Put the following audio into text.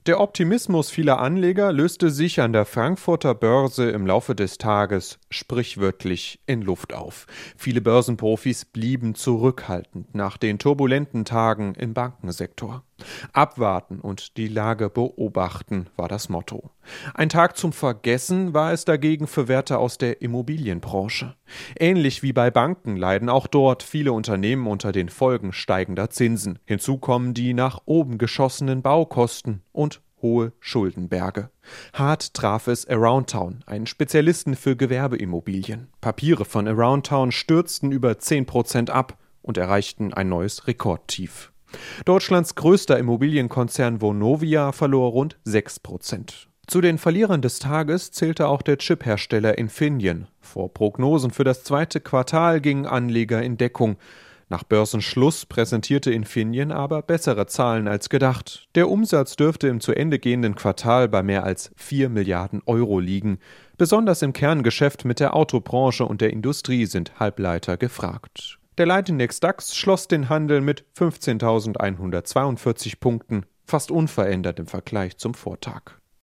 Der Optimismus vieler Anleger löste sich an der Frankfurter Börse im Laufe des Tages sprichwörtlich in Luft auf. Viele Börsenprofis blieben zurückhaltend nach den turbulenten Tagen im Bankensektor. Abwarten und die Lage beobachten war das Motto. Ein Tag zum Vergessen war es dagegen für Werte aus der Immobilienbranche. Ähnlich wie bei Banken leiden auch dort viele Unternehmen unter den Folgen steigender Zinsen. Hinzu kommen die nach oben geschossenen Baukosten und hohe Schuldenberge. Hart traf es Aroundtown, einen Spezialisten für Gewerbeimmobilien. Papiere von Aroundtown stürzten über 10% ab und erreichten ein neues Rekordtief. Deutschlands größter Immobilienkonzern Vonovia verlor rund 6%. Zu den Verlierern des Tages zählte auch der Chiphersteller Infineon. Vor Prognosen für das zweite Quartal gingen Anleger in Deckung. Nach Börsenschluss präsentierte Infineon aber bessere Zahlen als gedacht. Der Umsatz dürfte im zu Ende gehenden Quartal bei mehr als 4 Milliarden Euro liegen. Besonders im Kerngeschäft mit der Autobranche und der Industrie sind Halbleiter gefragt. Der Leitindex DAX schloss den Handel mit 15.142 Punkten, fast unverändert im Vergleich zum Vortag.